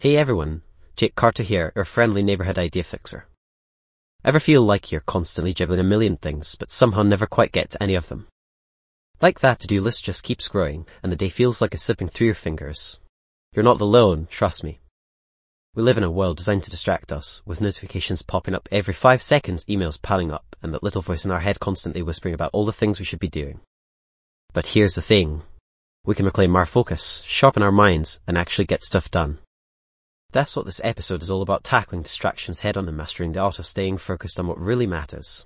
Hey everyone, Jake Carter here, your friendly neighborhood idea fixer. Ever feel like you're constantly juggling a million things, but somehow never quite get to any of them? Like that to-do list just keeps growing, and the day feels like it's slipping through your fingers. You're not alone, trust me. We live in a world designed to distract us, with notifications popping up every 5 seconds, emails piling up, and that little voice in our head constantly whispering about all the things we should be doing. But here's the thing. We can reclaim our focus, sharpen our minds, and actually get stuff done. That's what this episode is all about, tackling distractions head on and mastering the art of staying focused on what really matters.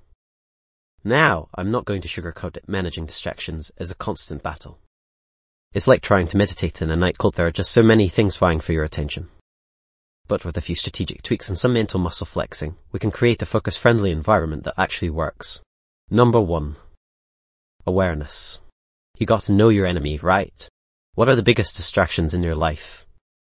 Now, I'm not going to sugarcoat it. Managing distractions is a constant battle. It's like trying to meditate in a nightclub. There are just so many things vying for your attention. But with a few strategic tweaks and some mental muscle flexing, we can create a focus-friendly environment that actually works. Number 1. Awareness. You got to know your enemy, right? What are the biggest distractions in your life?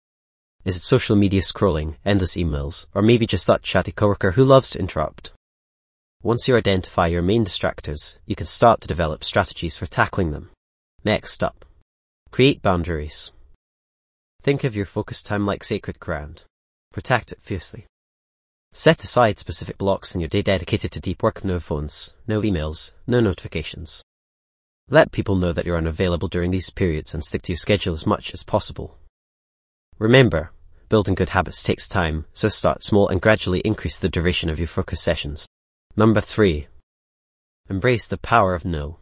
Is it social media scrolling, endless emails, or maybe just that chatty coworker who loves to interrupt? Once you identify your main distractors, you can start to develop strategies for tackling them. Next up, create boundaries. Think of your focus time like sacred ground. Protect it fiercely. Set aside specific blocks in your day dedicated to deep work. No phones, no emails, no notifications. Let people know that you're unavailable during these periods and stick to your schedule as much as possible. Remember, building good habits takes time, so start small and gradually increase the duration of your focus sessions. Number 3. Embrace the power of no.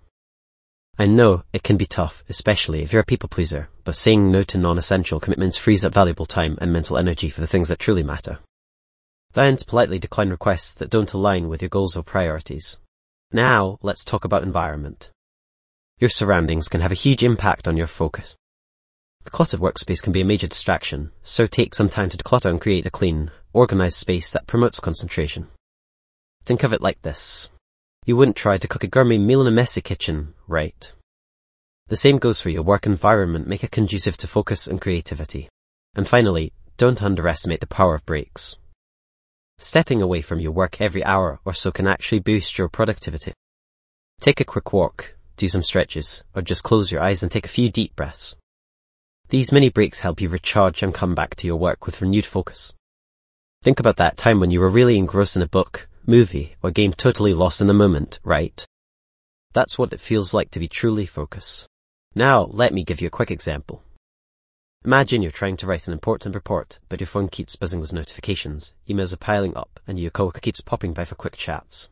I know it can be tough, especially if you're a people pleaser, but saying no to non-essential commitments frees up valuable time and mental energy for the things that truly matter. Then politely decline requests that don't align with your goals or priorities. Now, let's talk about environment. Your surroundings can have a huge impact on your focus. A cluttered workspace can be a major distraction, so take some time to declutter and create a clean, organized space that promotes concentration. Think of it like this. You wouldn't try to cook a gourmet meal in a messy kitchen, right? The same goes for your work environment. Make it conducive to focus and creativity. And finally, don't underestimate the power of breaks. Stepping away from your work every hour or so can actually boost your productivity. Take a quick walk, do some stretches, or just close your eyes and take a few deep breaths. These mini breaks help you recharge and come back to your work with renewed focus. Think about that time when you were really engrossed in a book, movie, or game, totally lost in the moment, right? That's what it feels like to be truly focused. Now, let me give you a quick example. Imagine you're trying to write an important report, but your phone keeps buzzing with notifications, emails are piling up, and your coworker keeps popping by for quick chats.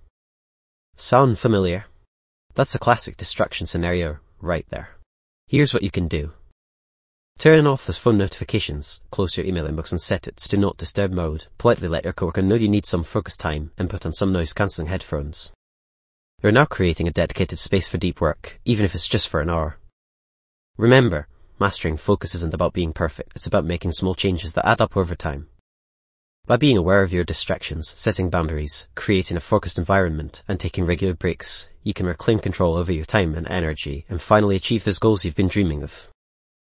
Sound familiar? That's a classic distraction scenario right there. Here's what you can do. Turn off those phone notifications, close your email inbox and set it to do not disturb mode. Politely let your coworker know you need some focus time and put on some noise-cancelling headphones. You're now creating a dedicated space for deep work, even if it's just for an hour. Remember, mastering focus isn't about being perfect, it's about making small changes that add up over time. By being aware of your distractions, setting boundaries, creating a focused environment, and taking regular breaks, you can reclaim control over your time and energy and finally achieve those goals you've been dreaming of.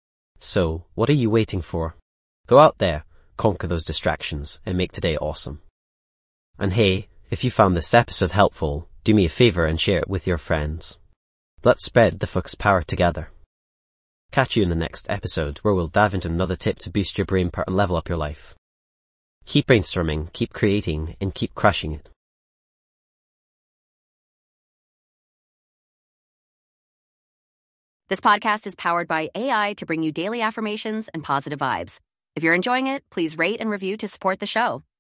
So, what are you waiting for? Go out there, conquer those distractions, and make today awesome. And hey, if you found this episode helpful, do me a favor and share it with your friends. Let's spread the focus power together. Catch you in the next episode, where we'll dive into another tip to boost your brain power and level up your life. Keep brainstorming, keep creating, and keep crushing it. This podcast is powered by AI to bring you daily affirmations and positive vibes. If you're enjoying it, please rate and review to support the show.